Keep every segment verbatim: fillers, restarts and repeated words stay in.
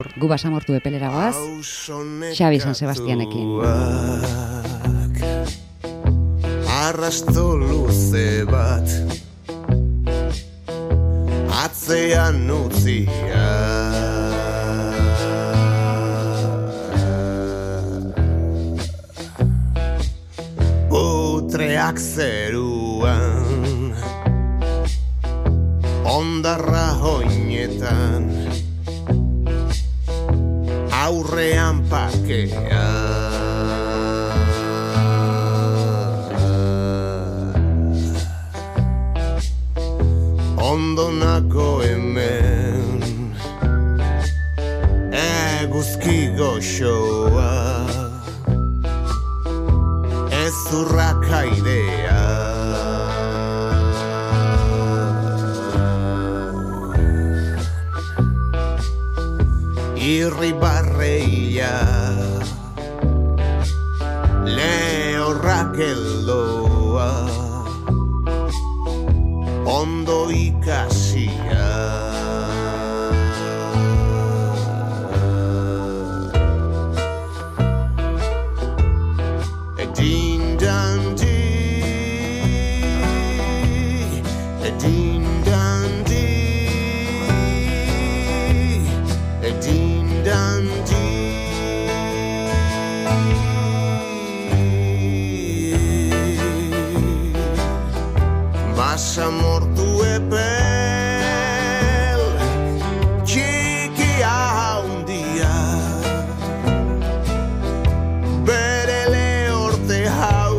Gu basamortu epelera goaz, Xabi San Sebastianekin. Arrasto luze bat atzean utzia, putreak zeruan, ondarra hoinetan, aurrean pakea. Ondonako hemen eguzki goxoa, ez urraka idea. Irribarreia lehorrak eldoa, ondo ikasia. Din dan di, din dan di, din dan di. Basamortu epel txikia handia, bere lehorte hau.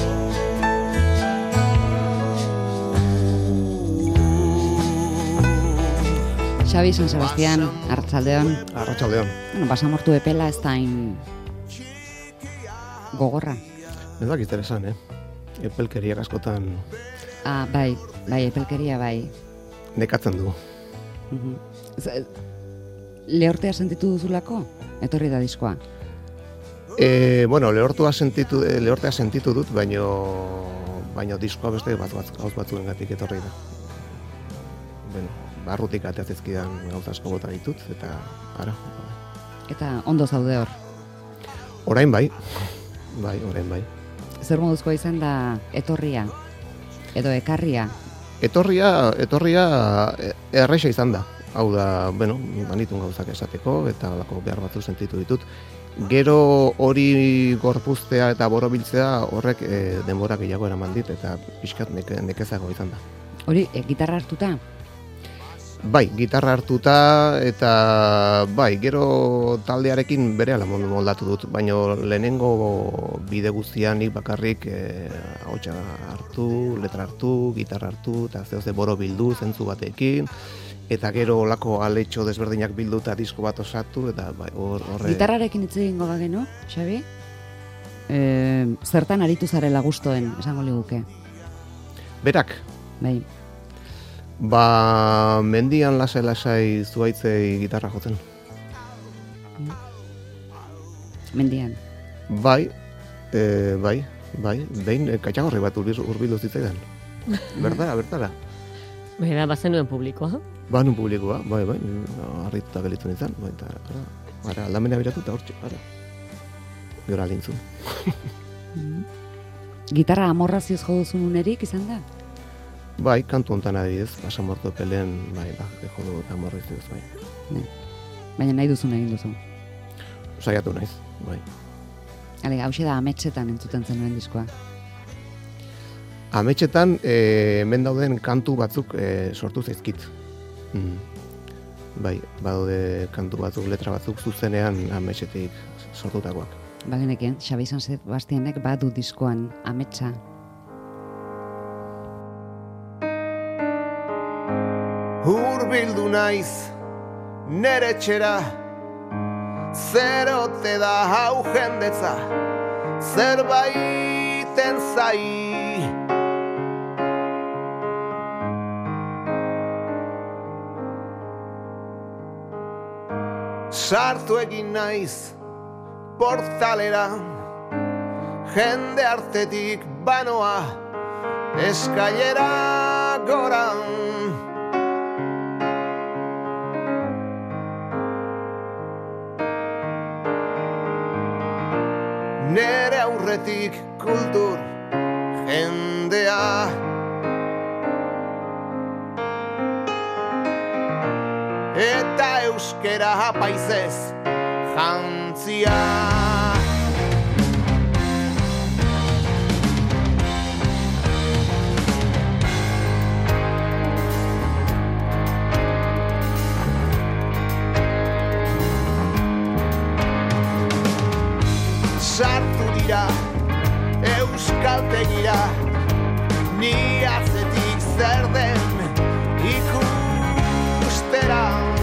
Xabi San Sebastian, arratsaldeon. Arratsaldeon. Bueno, basamortu epela ez da hain gogorra. Ez dakit zer esan, eh? Epelkeriak askotan Ah, bai, bai, epelkeria bai. nekatzen du. Mhm. Z- Lehortea sentitu duzulako? Etorri da diskoa. E, bueno, lehortua sentitu, eh, lehortea sentitu dut, baino baino diskoa beste bat bat gauz batzuengatik etorri da. Bueno, barrutik ateatzezkidan gauza asko bota ditut eta ara. Eta ondo zaude hor. Orain bai. Bai, orain bai. Zer moduzkoa izan da etorria? Edo ekarria? Etorria, etorria e- erresa izan da. Hau da, bueno, banitun gauzak esateko eta halako behar batzu sentitu ditut. Gero hori gorpuztea eta borobiltzea horrek e, denbora gehiago eraman dit eta pixkat neke, nekezago izan da. Hori, e, gitarra hartuta? Bai, gitarra hartuta eta bai, gero taldearekin berehala moldatu dut, baina lehenengo bide guztian nik bakarrik e, ahotsa hartu, letra hartu, gitarra hartu, eta zehoze boro bildu zentzu batekin, eta gero olako aletxo desberdinak bildu eta disko bat osatu, eta bai, hor, horre... Gitarrarekin hitz egingo bagenu, Xabi? E, zertan aritu zarela gustoen, esango liguke? Berak, Bai. ba, mendian lasai-lasai zuaitzei gitarra jotzen. Mendian. Bai, e, bai, bai, behin e, katxagorri bat urbil- hurbildu zitzaidan. Bertara, bertara. Bera, bazenuen publikoa. Ba, nun publikoa, bai, bai, harrituta gelitu nintzen, bai, eta, ara, ara, aldamena biratu eta hortxe, ara. Gero alintzun. Gitarra amorrazioz jo duzun unerik izan da? Bai, kantu hontan adibidez, basamortu epelen, bai, ba, jo du eta morrizioz, bai. Ne. Baina nahi duzun egin duzu. Saiatu naiz, bai. Hale, hause da ametsetan entzuten zenuen diskoa. Ametxetan, e, hemen dauden kantu batzuk e, sortu zaizkit. Mm. Bai, badaude kantu batzuk, letra batzuk zuzenean ametxetik sortutakoak. Bagenekien, Xabi San Sebastianek badu diskoan ametsa. Hurbildu naiz nere txera, zerote da hau jendetza, zerbaiten zai. Sartu egin naiz portalera, jende artetik banoa, eskailera goran. nere aurretik kultur jendea. Eta euskera apaizez jantzia. Sartu dira euskaltegira, ni atzetik zer den ikustera.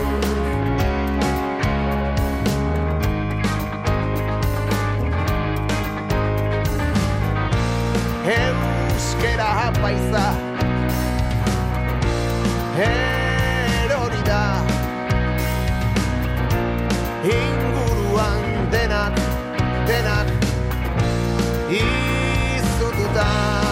Euskera apaiza erori da, inguruan denak denak izututa.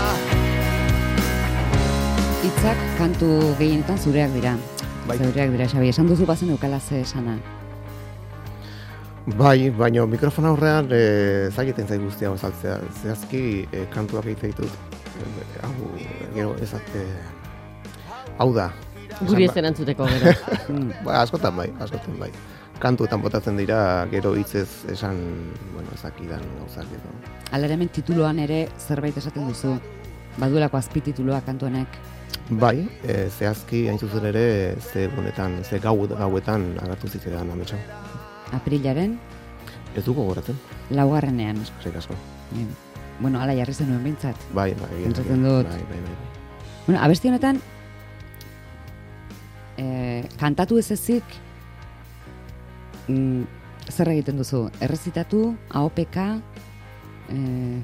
Hitzak kantu gehienetan zureak dira. Bai. Zureak dira, Xabi. Esan duzu bazen eukala ze esana. Bai, baina mikrofon aurrean e, zaileten zai guztia azaltzea. Zehazki e, kantuak egite ditut. E, hau, gero ezate... Hau da. Guri ez erantzuteko gero. Ba, askotan bai, askotan bai. Kantuetan botatzen dira, gero hitzez esan, bueno, ezakidan gauzak edo. Hala ere hemen tituloan ere zerbait esaten duzu. Baduelako azpitituloa kantuanek. Bai, e, zehazki hain zuzen ere, ze honetan, ze gau, gauetan agertu zitzaidan ametsa. Aprilaren Ez dugu goratzen, laugarrenean. eskerrik asko. Eh, Bueno, hala jarri zenuen behintzat. Bai, bai, Pentsatzen dut. bai, bai, bai. Bueno, abesti honetan eh, kantatu ez ezik mm, zer egiten duzu? Errezitatu, ahopeka, eh,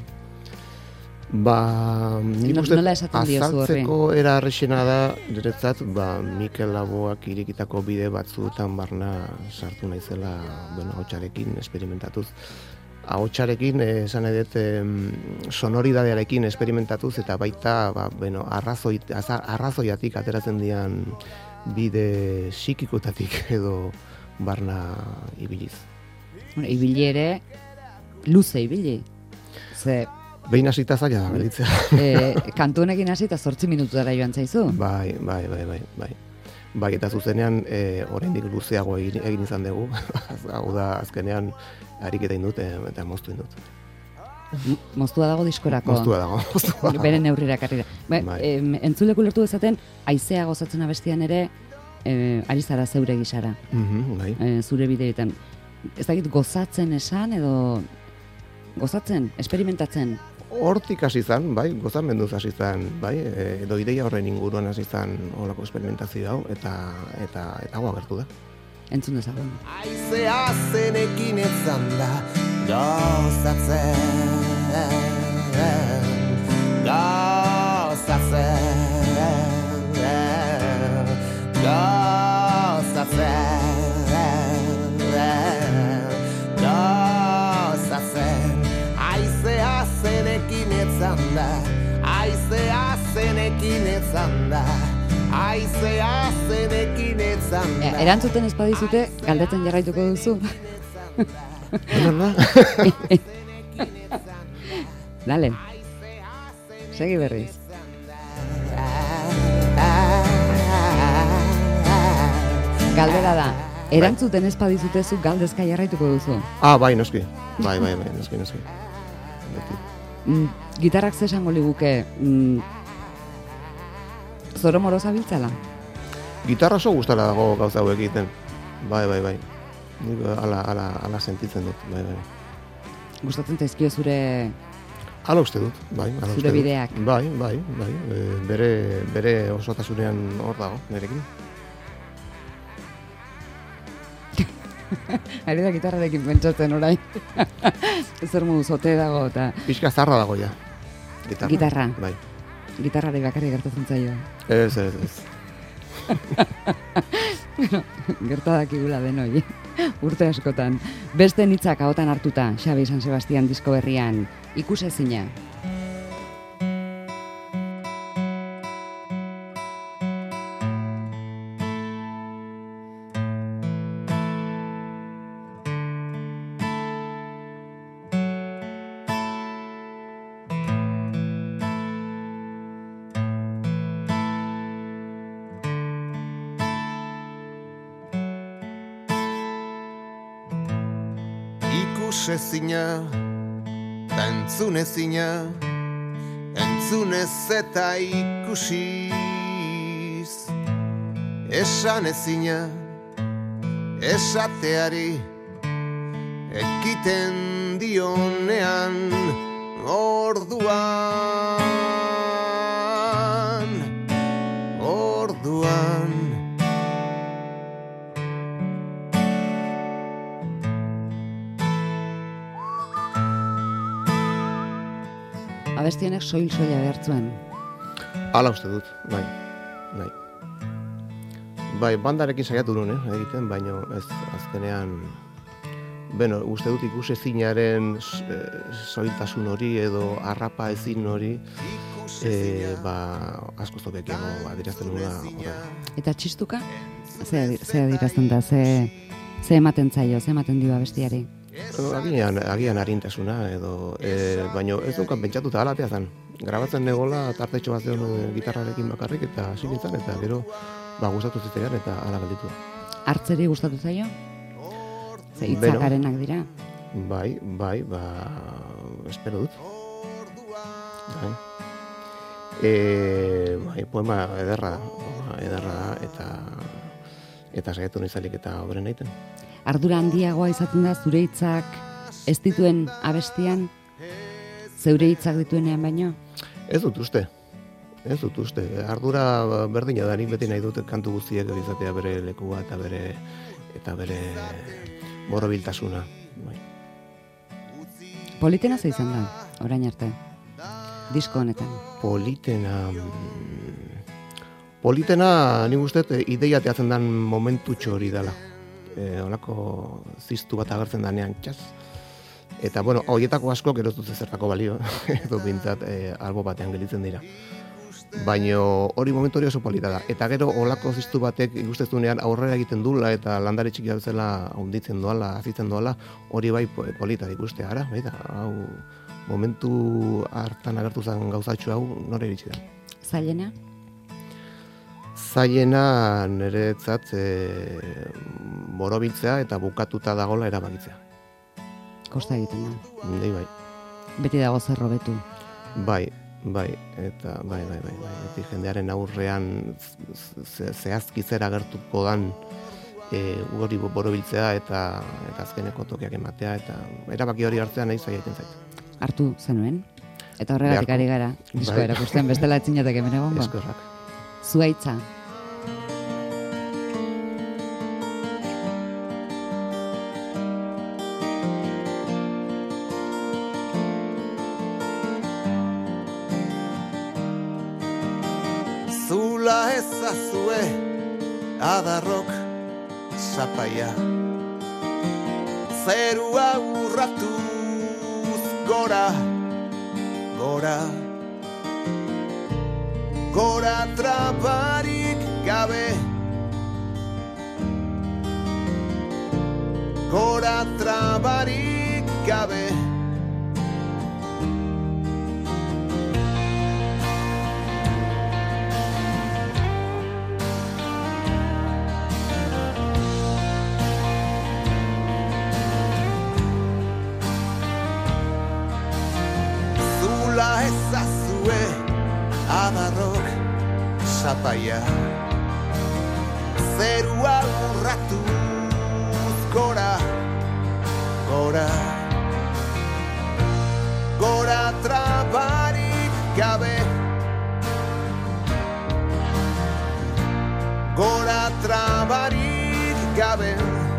Ba, nik No- uste nola esaten diozu horri? azaltzeko era errexena da, niretzat, ba, Mikel Laboak irekitako bide batzuetan barna sartu naizela, bueno, ahotsarekin esperimentatuz. Ahotsarekin eh, esan edet em, sonoridadearekin esperimentatuz eta baita, ba, bueno, arrazoi, aza- arrazoiatik ateratzen dian bide psikikotatik edo barna ibiliz. bueno, ibili ere luze ibili. Ze Behin hasita zaila da, gelditzea. eh, kantu honekin hasi eta zortzi minututara joan zaizu. Bai, bai, bai, bai, bai. Bai, eta zuzenean e, oraindik luzeago egin, egin izan dugu. Hau da, azkenean ariketa indut e, eta moztu indut. M- Moztua dago diskorako. Moztua dago, moztua dago. Bere neurrira karri da. Ba, Bai. em, entzuleko lertu dezaten, haizea gozatzen abestian ere, eh, ari zara zeure gisara, Mhm, bai. eh, zure bideetan. Ez dakit gozatzen esan edo gozatzen, experimentatzen. Hortik hasi zan, bai, gozamenduz hasi zan, bai, e, edo ideia horren inguruan hasi zan holako esperimentazio hau, eta eta eta hau agertu da. Entzun dezagun. Aizea zenekin etzan da gozatzen, gozatzen, gozatzen, gozatzen. Aizea zenekin etzan da, aizea zenekin etzan da, aizea zenekin etzan E, da. erantzuten ez badizute, galdetzen jarraituko duzu. Nola? Dale. Segi berriz. Galdera da, erantzuten ez badizute zu galdezka jarraituko duzu. Ah, bai, noski. Bai, bai, bai, noski, noski. Beti. Mm, gitarrak ze esango liguke, mm, zoro moro zabiltzala? Gitarra oso gustara dago gauza hau egiten. Bai, bai, bai. Nik ala, ala, ala sentitzen dut, bai, bai. Gustatzen zaizkio zure Hala uste dut, bai. Hala Zure uste dut. bideak. Bai, bai, bai. E, bere, bere osotasunean hor dago, nerekin. ari da gitarrarekin pentsatzen orain. Zer modu zote dago eta Pixka zarra dago ja. Gitarra. Gitarra. Bai. gitarrari bakarrik gertatzen zaio. Ez, ez, ez. Gertadakigula denoi, urte askotan. Beste hitzak ahotan hartuta, Xabi San Sebastian disko berrian, ikusezina. ikusezina, ta entzunezina, entzunez eta ikusiz. Esan ezina, esateari, ekiten dionean, orduan, orduan. Abestionek soil-soila behartzuen. Hala uste dut, bai, bai. Bai, bandarekin saiatu nuen, eh, egiten, baino ez azkenean, beno, uste dut ikusezinaren soiltasun hori edo harrapa ezin hori, e, ba, asko zobekiago adirazten nuen. Eta txistuka? Ze, ze adirazten da, ze, ze ematen zaio, ze ematen dio abestiari? Agian, agian arintasuna edo, e, baino ez dukan pentsatuta alatea zen. Grabatzen negola tartetxo bat zeon gitarrarekin bakarrik eta hasi nintzen eta gero ba, gustatu zitzaidan eta ala gelditu da. Hartzeri gustatu zaio? Ze hitzakarenak dira? Bai, bai, ba, espero dut. Bai. E, bai, poema ederra da, poema ederra da eta eta saiatu nizalik eta obren egiten. Ardura handiagoa izaten da zure hitzak ez dituen abestian, zeure hitzak dituenean baino? Ez dut uste, ez dut uste. Ardura berdina da, nik beti nahi dut kantu guztiek izatea bere lekua eta bere eta bere borobiltasuna. Bai. Politena ze izan da, orain arte, disko honetan? Politena... Politena, nik uste, ideia teatzen den momentutxo hori dela. E, olako ziztu bat agertzen danean, txaz. Eta, bueno, horietako asko gero ez dut zertako balio, edo bintzat e, albo batean gelitzen dira. Baina hori momentu hori oso polita da. Eta gero olako ziztu batek ikustezunean aurrera egiten duela eta landare txiki bezala hunditzen doala, azitzen doala, hori bai polita ikustea, ara? Baita, hau, momentu hartan agertu zen gauzatxo hau, nore iritsi da. Zailena? Zailena niretzat e, borobiltzea eta bukatuta dagola erabakitzea. Kosta egiten da. Nei bai. Beti dago zer hobetu. Bai, bai, eta bai, bai, bai, bai. Beti jendearen aurrean zehazki zer agertuko dan e, hori borobiltzea eta eta azkeneko tokiak ematea eta erabaki hori hartzea nahi zaila egiten zait. Hartu zenuen? Eta horregatik ari gara, diskoa bai. erakusten bestela etxinatek hemen egongo. Eskerrak. Zuaitza. Zula ezazue adarrok zapaia, zerua urratuz gora, gora, gora trabarik gabe, gora trabarik gabe. Zula ezazue adarrok zapaia, zerua urratuz gora, gora, gora trabarik gabe, gora trabarik gabe.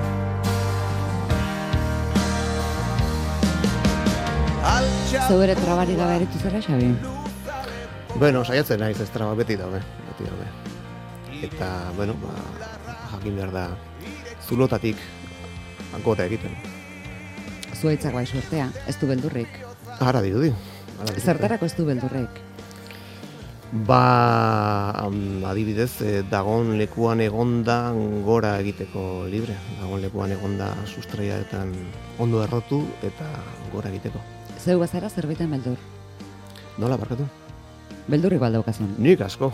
Zeu ere trabari gabe aritu zara, Xabi? Bueno, saiatzen naiz ez traba beti daude, beti daude. Eta, bueno, ba, jakin behar da zulotatik gora egiten. Zuaitzak bai suertea, ez du beldurrik. Ara dirudi. Zertarako ez du beldurrik? Ba, um, adibidez, eh, dagon lekuan egonda gora egiteko libre. Dagon lekuan egonda sustraiaetan ondo errotu eta gora egiteko. Zeu bazara zerbaiten beldur? Nola, barkatu? Beldurrik baldaukazun. Nik asko.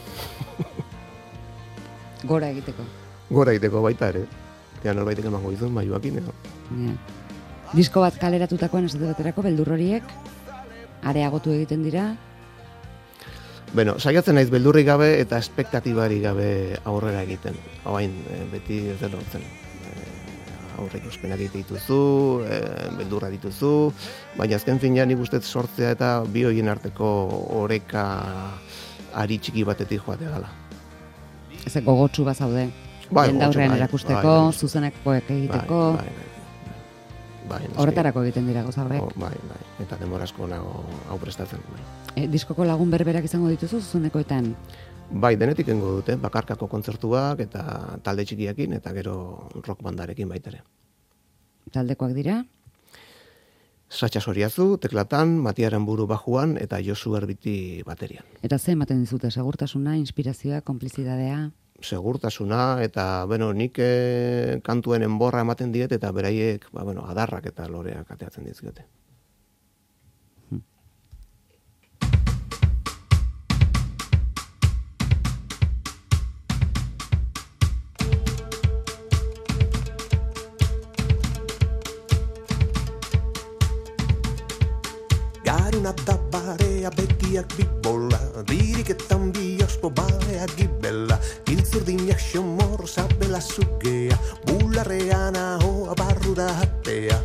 Gora egiteko. Gora egiteko baita ere. Ea norbaitek emango izun, maioakin, edo. Yeah. Disko bat kaleratutakoan esate baterako beldur horiek areagotu egiten dira. Bueno, saiatzen naiz beldurrik gabe eta espektatibari gabe aurrera egiten. Hain, beti ez da lortzen. Aurreikuspenak egite dituzu, e, beldurra dituzu, baina azken finean nik uste sortzea eta bi horien arteko oreka ari txiki batetik joatea gala. Ez gogotsu bazaude, bai, jendaurrean bai, erakusteko, bai, bai. zuzenekoek egiteko, Bai, bai, bai. horretarako egiten dira gauza horrek. Oh, bai, bai, eta denbora asko nago hau prestatzen. Bai. E, diskoko lagun berberak izango dituzu zuzenekoetan? Bai, denetik engo dute, bakarkako kontzertuak eta talde txikiakin eta gero rock bandarekin baitere. Taldekoak dira? Satxa Soriazu, teklatan, Matiaren buru bajuan eta Josu Erbiti baterian. Eta ze ematen dizute, segurtasuna, inspirazioa, konplizidadea? Segurtasuna eta, bueno, nik e, kantuen enborra ematen diet eta beraiek, ba, bueno, adarrak eta loreak ateatzen dizkiote. Garunata barea begiak bibola, diriketan biospo barea gibela, giltzurdinak xomor zabela zugea, bularrean ahoa barru da hatea.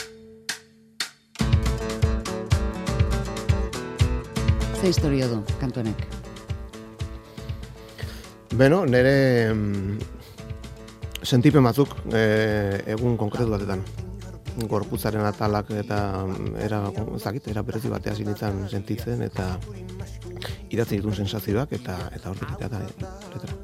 Ze historio du, kantuenek? Beno, nire mm, sentipen batzuk e, egun konkretu batetan. Gorputzaren atalak eta era, ezakit, era berezi batea zinitzen sentitzen eta idatzi ditun sensazioak eta eta hortik eta letera.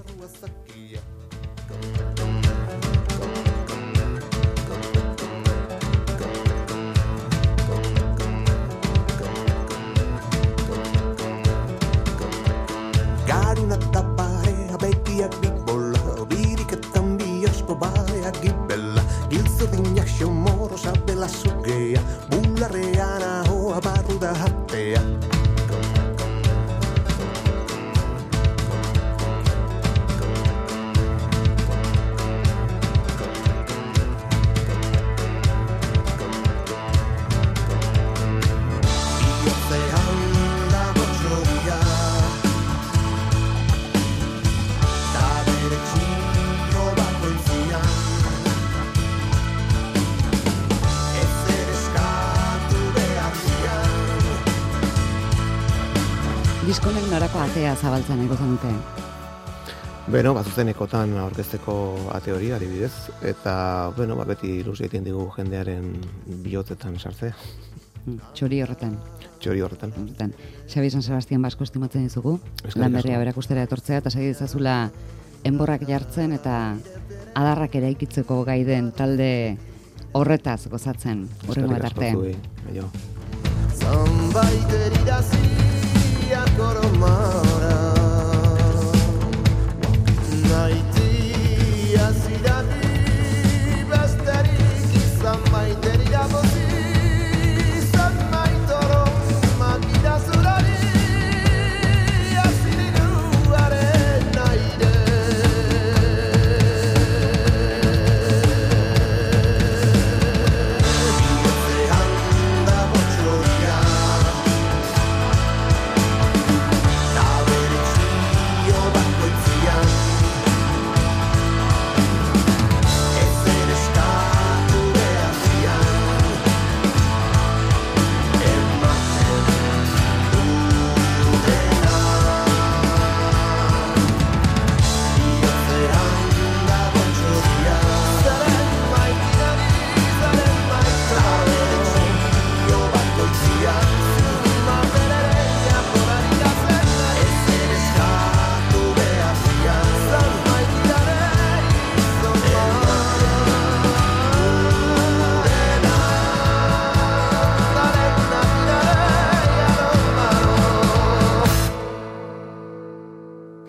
Garunata barea begiak bibola, diriketan biospo barea gibela, giltzurdinak xomor zabela zugea, bularrean ahoa barru da hatea. Bihotzean dago txoria, da bere txiko bakoitzean, ezer eskatu behar dian. Diskonek norako atea zabaltzen ego zenute? Beno, bazuzenekotan aurkezteko ate hori adibidez eta bueno, ba, beti ilusio egiten digu jendearen bihotzetan sartzea. Txori horretan. Txori horretan. horretan. Xabi San Sebastian Basko estimatzen dizugu, Eskerrik lan berria asko. berakustera etortzea eta segi dezazula enborrak jartzen eta adarrak eraikitzeko gai den talde horretaz gozatzen. Hurrengo bat arte. Zuei, aio. Zanbait eriraziak oroman